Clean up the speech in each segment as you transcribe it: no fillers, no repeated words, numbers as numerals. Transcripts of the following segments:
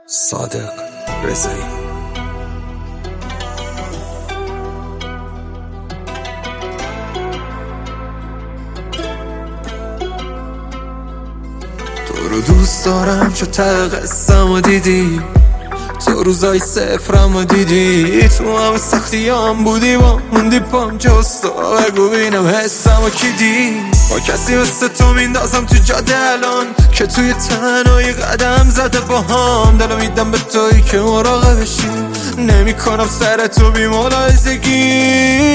صادق رضایی. تو رو دوست دارم چو ته قصه‌مو دیدی، تو روزای صفرمو دیدی، تو همه سختیام بودی با موندی پام جستو. بگو بینم حسمو کی دید؟ با کسی مثل تو میندازم تو جاده الان که توی تنهایی قدم زده با هم. دلو میدم به تویی که مراقبشی، نمی کنم سر تو بی ملاحظگی.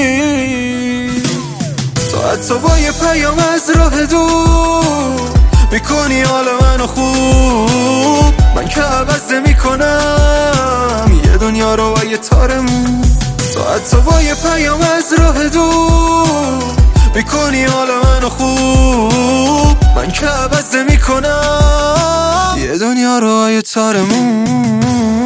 تو حتی با یه پیام از راه دور میکنی حال منو خوب. من که عوض میکنم یه دنیا رو با یه تارمون. تو حتی با یه پیام از راه دور میکنی حال منو خوب. من که عوض میکنم یه دنیا رو با یه تارمون.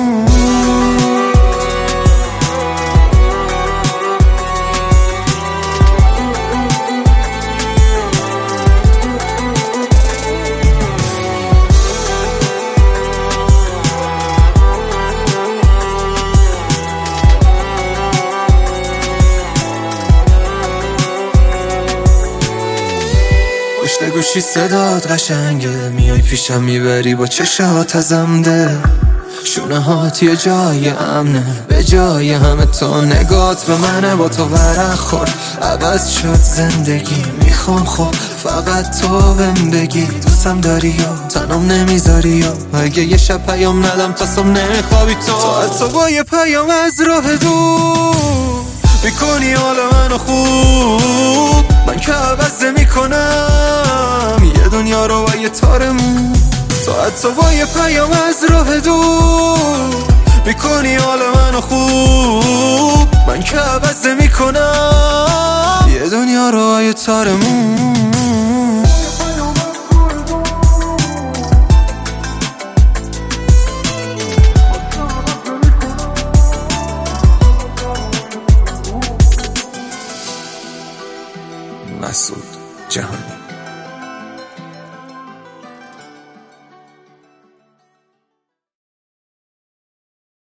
پشت گوشی صدات قشنگه، میای پیشم میبری با چشات ازم ده. شونه هات یه جای امنه، به جای همه تو نگات به منه. با تو ورق خورد عوض شد زندگی، میخوام خب فقط تو بهم بگی دوستم داری یا تنم نمیذاری، یا اگه یه شب پیام ندم تا صبح نمیخوابی. تو حتی با یه پیام از راه دور میکنی حال منو خوب. من که عوض میکنم یه دنیا رو با یه تارمون. تو حتی با یه پیام از راه دور میکنی حال منو خوب. من که عوض میکنم یه دنیا رو با یه تارمون. مسعود جهانی.